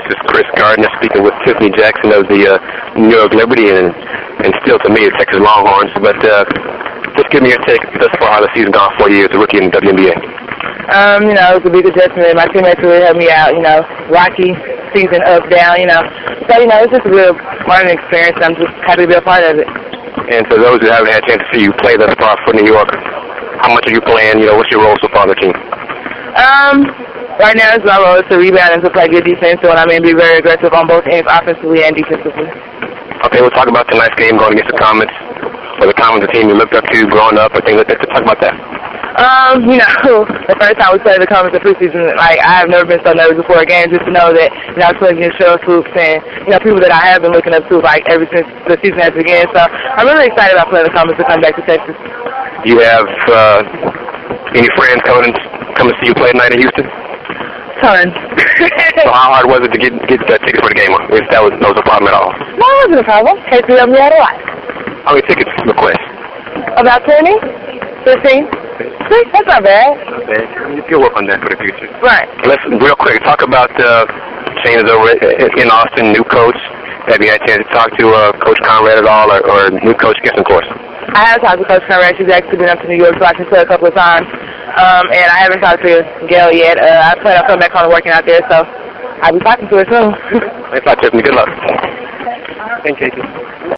This is Chris Gardner speaking with Tiffany Jackson of the New York Liberty and still to me the Texas Longhorns. But just give me your take thus far how the season gone for you as a rookie in the WNBA. You know, it was a big adjustment. My teammates really helped me out, you know, rocky season, up, down, you know. So, you know, it's just a real learning experience, and I'm just happy to be a part of it. And for those who haven't had a chance to see you play thus far for New York, how much are you playing? You know, what's your role so far on the team? Right now, it's my role is to rebound and to play good defense, so I mean, be very aggressive on both ends, offensively and defensively. Okay, we'll talk about tonight's game going against the Comets, or the Comets, the team you looked up to growing up, or things like that. Talk about that. You know, the first time we played the Comets in preseason, like, I have never been so nervous before a game, just to know that, you know, I was playing against Cheryl Swoops and, you know, people that I have been looking up to, like, ever since the season has begun. So I'm really excited about playing the Comets to come back to Texas. You have any friends coming to see you play tonight in Houston? Tons. So how hard was it to get the tickets for the game? If that was no problem at all? No, it wasn't a problem. Casey helped me out a lot. How many tickets request? About 20? 15? That's not bad. Not bad. You can work on that for the future. Right. Let's real quick talk about changes over in Austin, new coach. Have you had a chance to talk to Coach Conrad at all, or new coach Gibson, of course? I have talked to Coach Conrad. She's actually been up to New York, so I can play a couple of times. And I haven't talked to Gail yet. I plan on coming back on and working out there, so I'll be talking to her soon. Thanks a lot, Tiffany. Good luck. Thank you.